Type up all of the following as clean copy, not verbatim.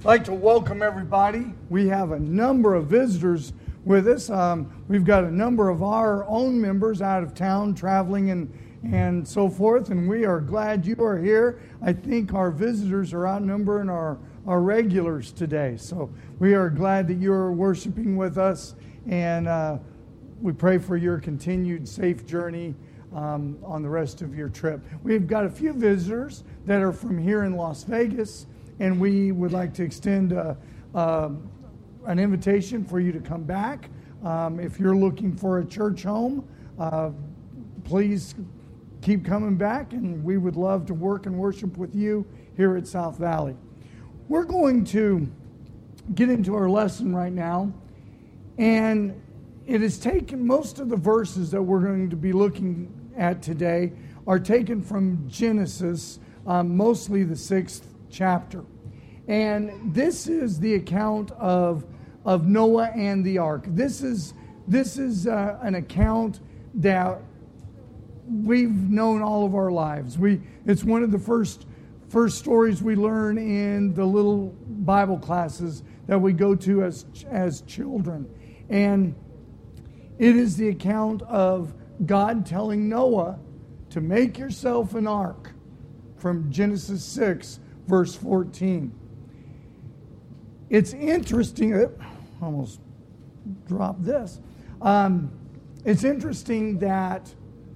I'd like to welcome everybody. We have a number of visitors with us. We've got a number of our own members out of town traveling and so forth, and we are glad you are here. I think our visitors are outnumbering our regulars today, so we are glad that you're worshiping with us, and we pray for your continued safe journey on the rest of your trip. We've got a few visitors that are from here in Las Vegas, and we would like to extend an invitation for you to come back. If you're looking for a church home, please keep coming back, and we would love to work and worship with you here at South Valley. We're going to get into our lesson right now, and it is taken, most of the verses that we're going to be looking at today are taken from Genesis, mostly the 6th chapter. And this is the account of Noah and the ark. This is an account that we've known all of our lives. It's one of the first stories we learn in the little Bible classes that we go to as children. And it is the account of God telling Noah to make yourself an ark, from Genesis 6, verse 14. It's interesting, I almost dropped this. It's interesting that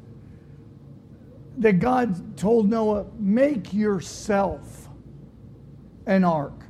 God told Noah, make yourself an ark.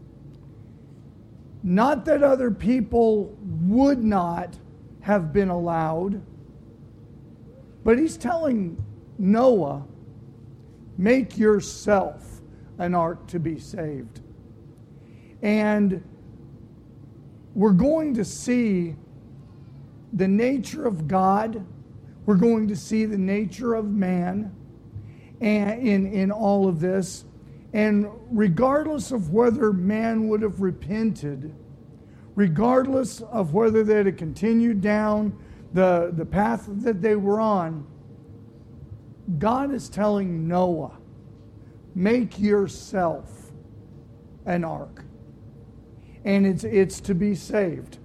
Not that other people would not have been allowed, but he's telling Noah, make yourself an ark to be saved. And we're going to see the nature of God. We're going to see the nature of man and in all of this. And regardless of whether man would have repented, regardless of whether they'd have continued down the path that they were on, God is telling Noah, make yourself an ark. And it's to be saved.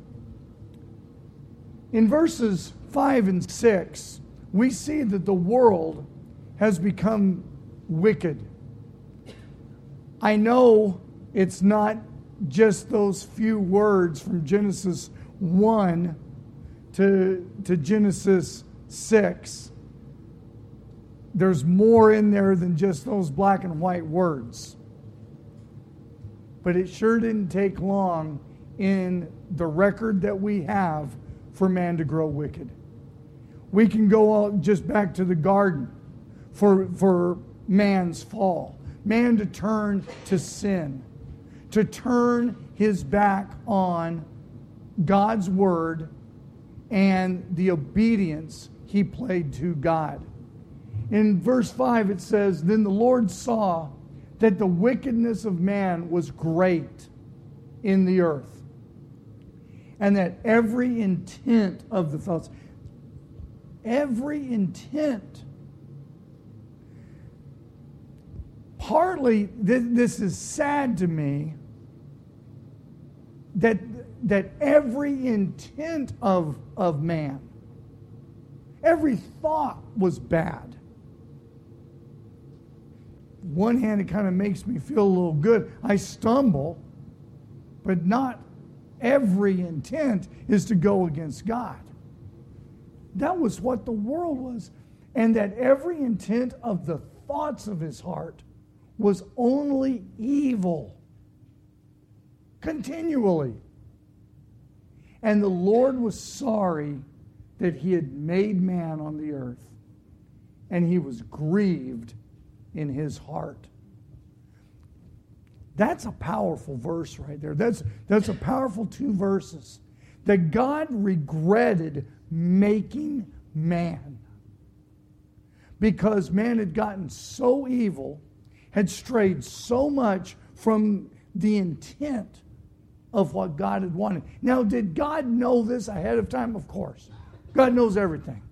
In verses 5 and 6, we see that the world has become wicked. I know it's not just those few words from Genesis 1 to Genesis 6. There's more in there than just those black and white words. But it sure didn't take long in the record that we have for man to grow wicked. We can go just back to the garden for man's fall. Man to turn to sin, to turn his back on God's word and the obedience he played to God. In verse 5 it says, then the Lord saw that the wickedness of man was great in the earth, and that every intent of the thoughts, every intent, partly this is sad to me, that every intent of man, every thought was bad. One hand, it kind of makes me feel a little good. I stumble, but not every intent is to go against God. That was what the world was. And that every intent of the thoughts of his heart was only evil. Continually. And the Lord was sorry that he had made man on the earth. And he was grieved in his heart. That's a powerful verse right there. That's a powerful 2 verses. That God regretted making man. Because man had gotten so evil, had strayed so much from the intent of what God had wanted. Now, did God know this ahead of time? Of course. God knows everything.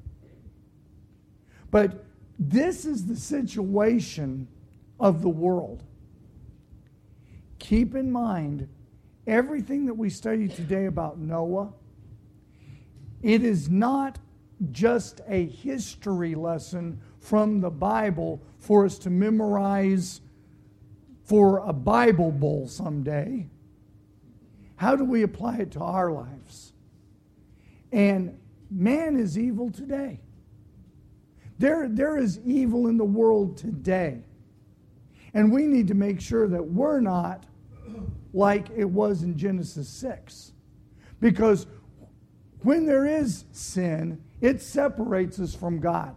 But this is the situation of the world. keep in mind everything that we study today about Noah. It is not just a history lesson from the Bible for us to memorize for a Bible bowl someday. How do we apply it to our lives? And man is evil today. There is evil in the world today. And we need to make sure that we're not like it was in Genesis 6. Because when there is sin, it separates us from God.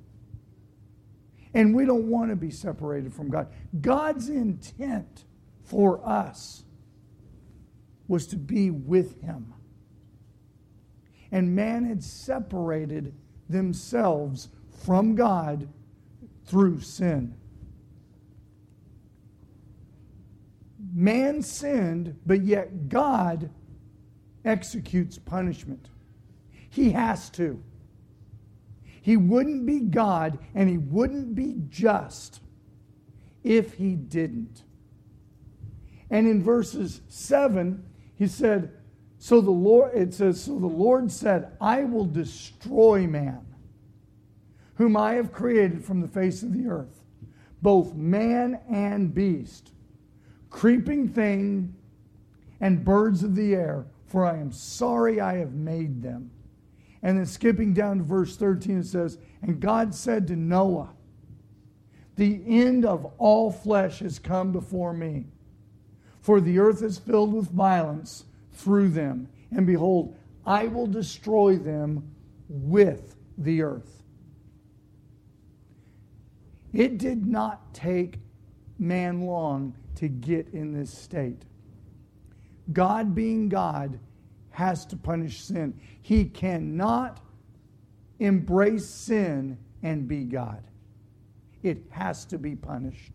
And we don't want to be separated from God. God's intent for us was to be with Him. And man had separated themselves from God through sin. Man sinned, but yet God executes punishment. He has to. He wouldn't be God and He wouldn't be just if He didn't. And in verses 7, He said, so the Lord said, I will destroy man, whom I have created from the face of the earth, both man and beast, creeping thing and birds of the air, for I am sorry I have made them. And then skipping down to verse 13, it says, and God said to Noah, the end of all flesh has come before me, for the earth is filled with violence through them. And behold, I will destroy them with the earth. It did not take man long to get in this state. God, being God, has to punish sin. He cannot embrace sin and be God. It has to be punished.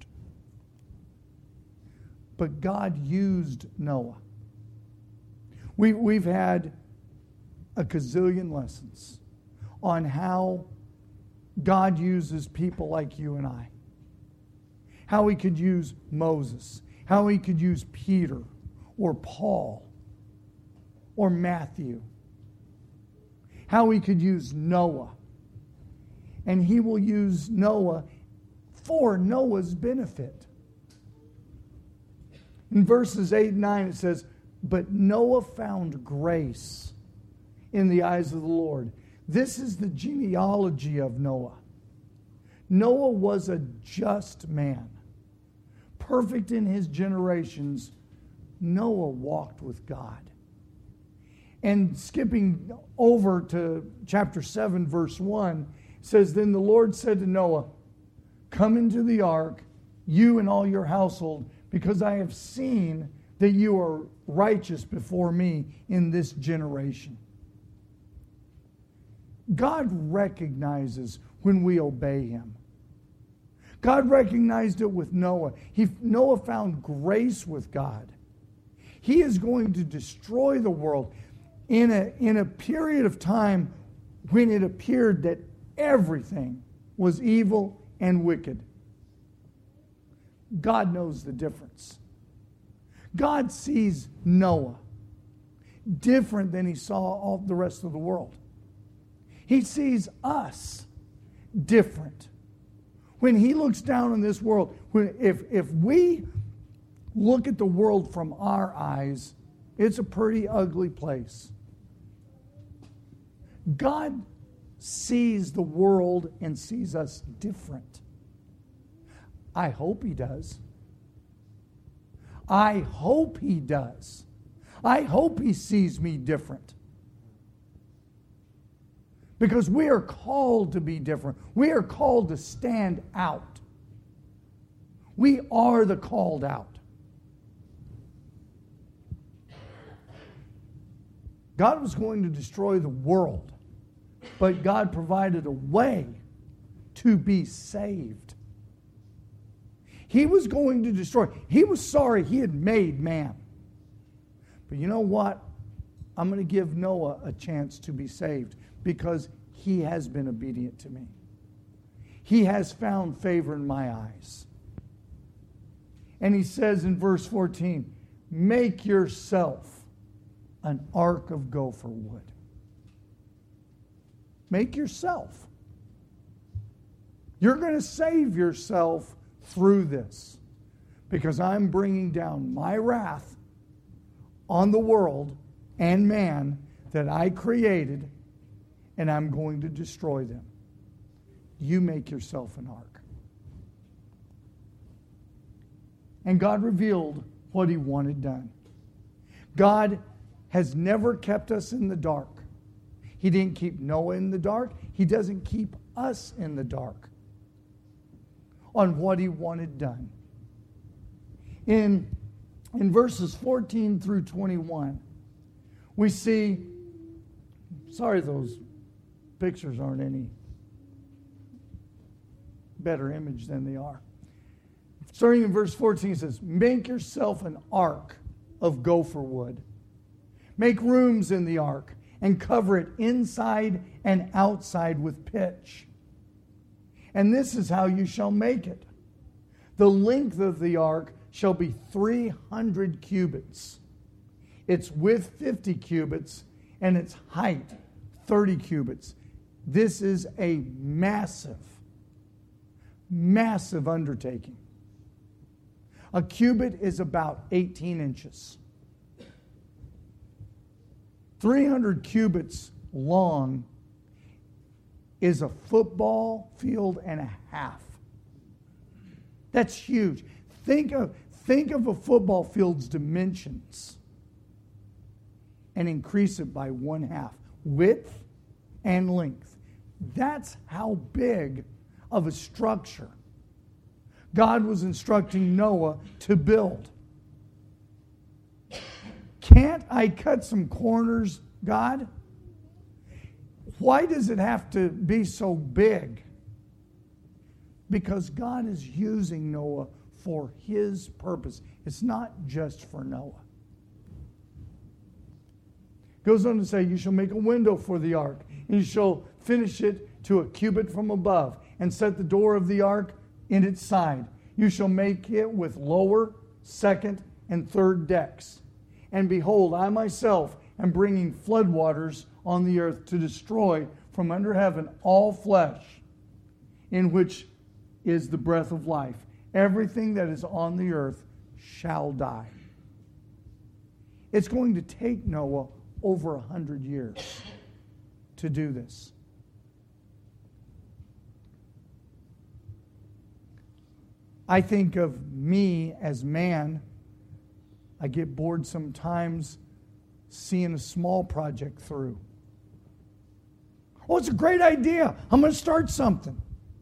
But God used Noah. We've had a gazillion lessons on how God uses people like you and I. How He could use Moses. How He could use Peter or Paul or Matthew. How He could use Noah. And He will use Noah for Noah's benefit. In verses 8 and 9 it says, but Noah found grace in the eyes of the Lord. This is the genealogy of Noah. Noah was a just man. Perfect in his generations, Noah walked with God. And skipping over to chapter 7, verse 1, says, then the Lord said to Noah, come into the ark, you and all your household, because I have seen that you are righteous before me in this generation. God recognizes when we obey Him. God recognized it with Noah. Noah found grace with God. He is going to destroy the world in a period of time when it appeared that everything was evil and wicked. God knows the difference. God sees Noah different than He saw all the rest of the world. He sees us different. When He looks down on this world, if we look at the world from our eyes, it's a pretty ugly place. God sees the world and sees us different. I hope He does. I hope He does. I hope He sees me different. Because we are called to be different. We are called to stand out. We are the called out. God was going to destroy the world, but God provided a way to be saved. He was going to destroy. He was sorry He had made man. But you know what? I'm going to give Noah a chance to be saved because he has been obedient to me. He has found favor in my eyes. And he says in verse 14, make yourself an ark of gopher wood. Make yourself. You're going to save yourself through this, because I'm bringing down my wrath on the world and man that I created, and I'm going to destroy them. You make yourself an ark. And God revealed what he wanted done. God has never kept us in the dark. He didn't keep Noah in the dark. He doesn't keep us in the dark on what he wanted done. In verses 14 through 21, we see, sorry those pictures aren't any better image than they are. Starting in verse 14, it says, make yourself an ark of gopher wood. Make rooms in the ark and cover it inside and outside with pitch. And this is how you shall make it. The length of the ark shall be 300 cubits. Its width 50 cubits, and its height 30 cubits. This is a massive, massive undertaking. A cubit is about 18 inches. 300 cubits long is a football field and a half. That's huge. Think of a football field's dimensions and increase it by 1/2. Width and length. That's how big of a structure God was instructing Noah to build. Can't I cut some corners, God? Why does it have to be so big? Because God is using Noah for his purpose. It's not just for Noah. Goes on to say, you shall make a window for the ark, and you shall finish it to a cubit from above, and set the door of the ark in its side. You shall make it with lower, second, and third decks. And behold, I myself am bringing floodwaters on the earth to destroy from under heaven all flesh, in which is the breath of life. Everything that is on the earth shall die. It's going to take Noah over 100 years to do this. I think of me as man. I get bored sometimes seeing a small project through. Oh, it's a great idea. I'm going to start something.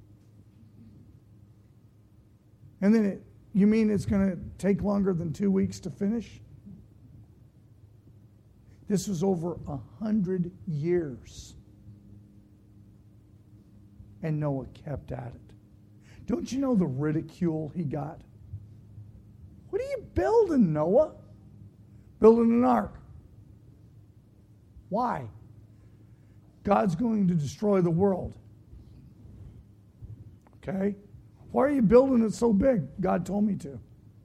And then you mean it's going to take longer than 2 weeks to finish? This was over 100 years. And Noah kept at it. Don't you know the ridicule he got? What are you building, Noah? Building an ark. Why? God's going to destroy the world. Okay? Why are you building it so big? God told me to.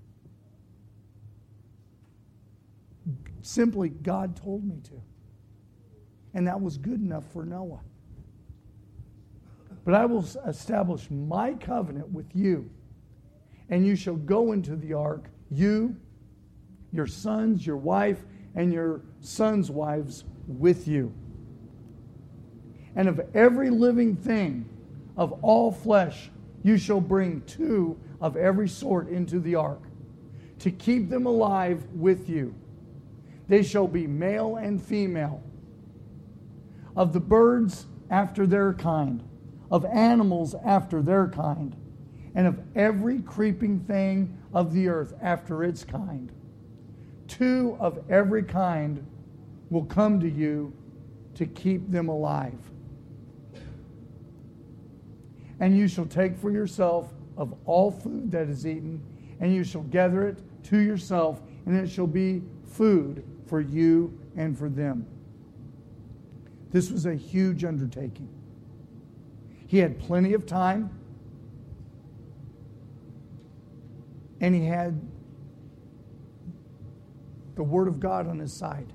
Simply, God told me to. And that was good enough for Noah. But I will establish my covenant with you, and you shall go into the ark, you, your sons, your wife, and your sons' wives with you. And of every living thing, of all flesh, you shall bring 2 of every sort into the ark, to keep them alive with you. They shall be male and female. Of the birds after their kind, of animals after their kind, and of every creeping thing of the earth after its kind. 2 of every kind will come to you to keep them alive. And you shall take for yourself of all food that is eaten, and you shall gather it to yourself, and it shall be food for you and for them. This was a huge undertaking. He had plenty of time. And he had the Word of God on his side.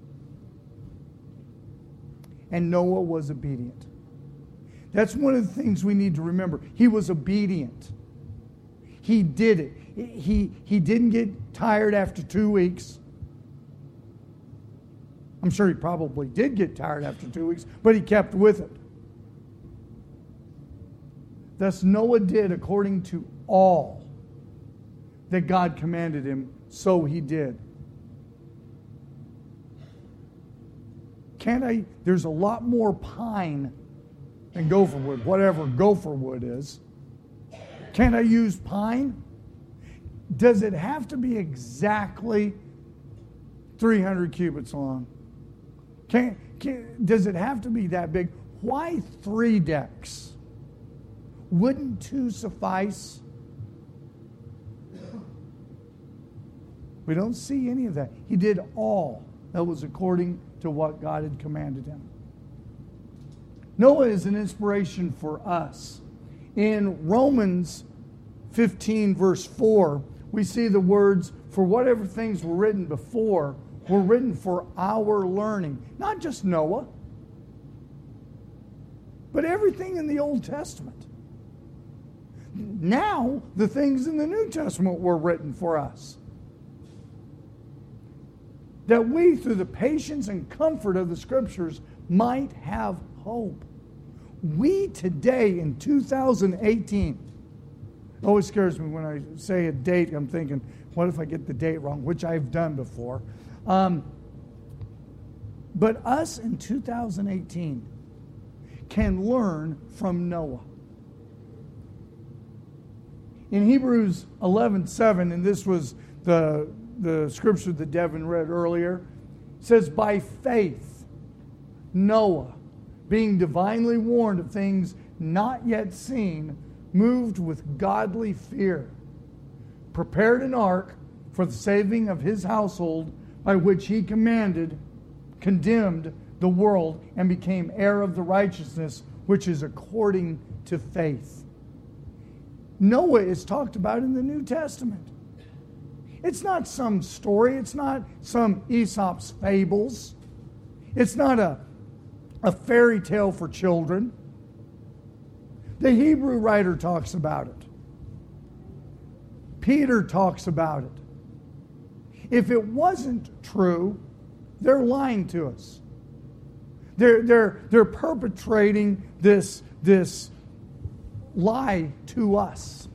And Noah was obedient. That's one of the things we need to remember. He was obedient. He did it. He didn't get tired after 2 weeks. I'm sure he probably did get tired after 2 weeks, but he kept with it. Thus Noah did according to all that God commanded him, so he did. There's a lot more pine than gopher wood, whatever gopher wood is. Can I use pine? Does it have to be exactly 300 cubits long? Does it have to be that big? Why 3 decks? Wouldn't 2 suffice? We don't see any of that. He did all that was according to what God had commanded him. Noah is an inspiration for us. In Romans 15, verse 4, we see the words, for whatever things were written before were written for our learning. Not just Noah, but everything in the Old Testament. Now, the things in the New Testament were written for us. That we, through the patience and comfort of the Scriptures, might have hope. We today in 2018, it always scares me when I say a date, I'm thinking, what if I get the date wrong, which I've done before. But us in 2018 can learn from Noah. In Hebrews 11:7, and this was the scripture that Devin read earlier, says, by faith, Noah, being divinely warned of things not yet seen, moved with godly fear, prepared an ark for the saving of his household, by which he condemned the world, and became heir of the righteousness which is according to faith. Noah is talked about in the New Testament. It's not some story. It's not some Aesop's fables. It's not a fairy tale for children. The Hebrew writer talks about it. Peter talks about it. If it wasn't true, they're lying to us. They're perpetrating this lie to us,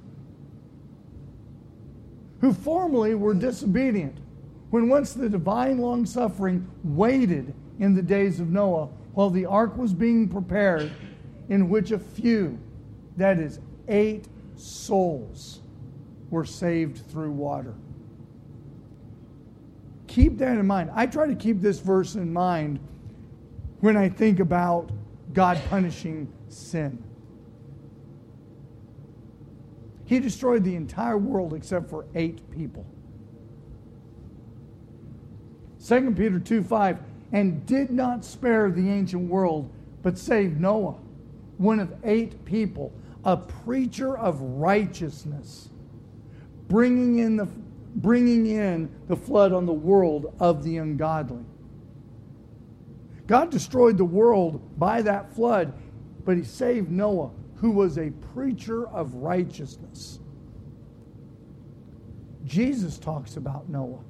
who formerly were disobedient, when once the divine long-suffering waited in the days of Noah, while the ark was being prepared, in which a few, that is 8 souls, were saved through water. Keep that in mind. I try to keep this verse in mind when I think about God punishing sin. He destroyed the entire world except for 8 people. 2 Peter 2:5, and did not spare the ancient world, but saved Noah, one of 8 people, a preacher of righteousness, bringing in the flood on the world of the ungodly. God destroyed the world by that flood, but he saved Noah, who was a preacher of righteousness. Jesus talks about Noah.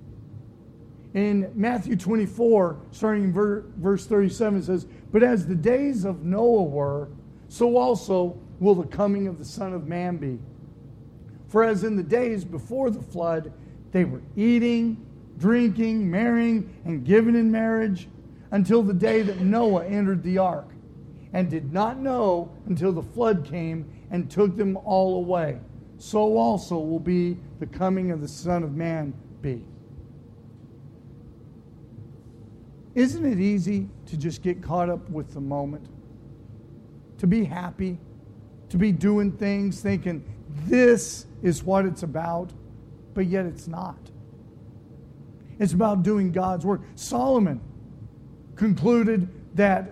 In Matthew 24, starting in verse 37, it says, but as the days of Noah were, so also will the coming of the Son of Man be. For as in the days before the flood, they were eating, drinking, marrying, and giving in marriage, until the day that Noah entered the ark, and did not know until the flood came and took them all away. So also will be the coming of the Son of Man be. Isn't it easy to just get caught up with the moment? To be happy, to be doing things, thinking this is what it's about, but yet it's not. It's about doing God's work. Solomon concluded that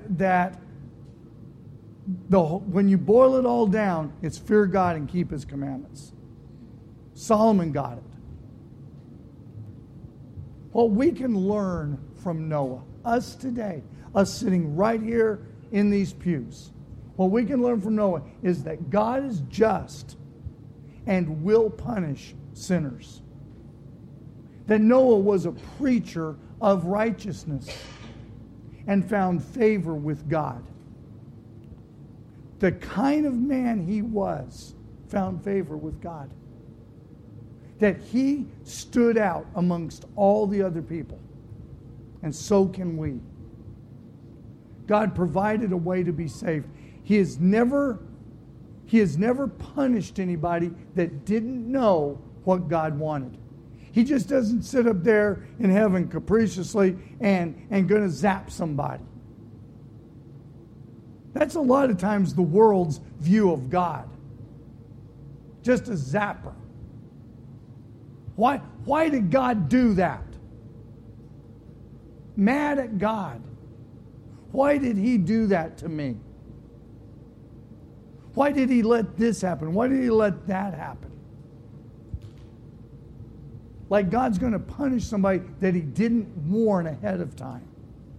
when you boil it all down, it's fear God and keep his commandments. Solomon got it. What we can learn from Noah, us today, us sitting right here in these pews, what we can learn from Noah is that God is just and will punish sinners. That Noah was a preacher of righteousness and found favor with God. The kind of man he was found favor with God. That he stood out amongst all the other people. And so can we. God provided a way to be saved. He has never punished anybody that didn't know what God wanted. He just doesn't sit up there in heaven capriciously and going to zap somebody. That's a lot of times the world's view of God. Just a zapper. Why did God do that? Mad at God. Why did he do that to me? Why did he let this happen? Why did he let that happen? Like God's going to punish somebody that he didn't warn ahead of time.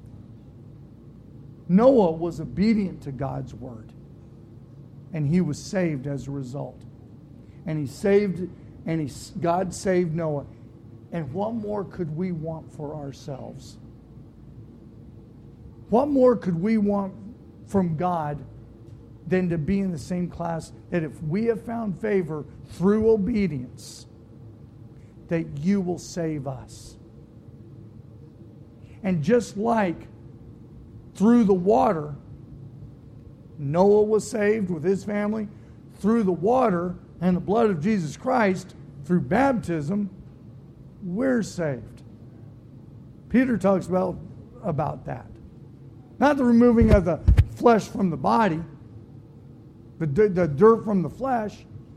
Noah was obedient to God's word. And he was saved as a result. And God saved Noah. And what more could we want for ourselves? What more could we want from God than to be in the same class that if we have found favor through obedience, that you will save us. And just like through the water, Noah was saved with his family, through the water and the blood of Jesus Christ, through baptism, we're saved. Peter talks about that. Not the removing of the flesh from the body, the dirt from the flesh,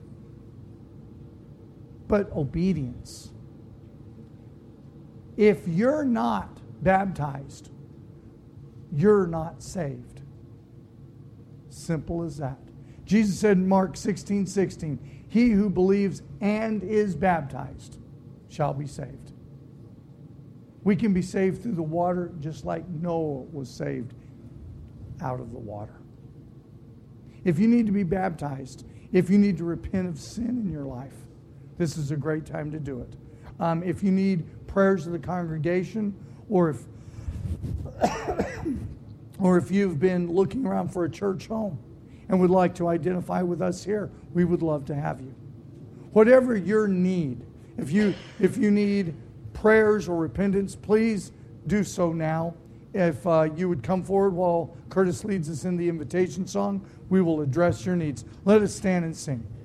but obedience. If you're not baptized, you're not saved. Simple as that. Jesus said in Mark 16:16, he who believes and is baptized shall be saved. We can be saved through the water just like Noah was saved out of the water. If you need to be baptized, if you need to repent of sin in your life, this is a great time to do it. If you need prayers of the congregation, or if you've been looking around for a church home and would like to identify with us here, we would love to have you. Whatever your need, if you need prayers or repentance, please do so now. If you would come forward while Curtis leads us in the invitation song, we will address your needs. Let us stand and sing.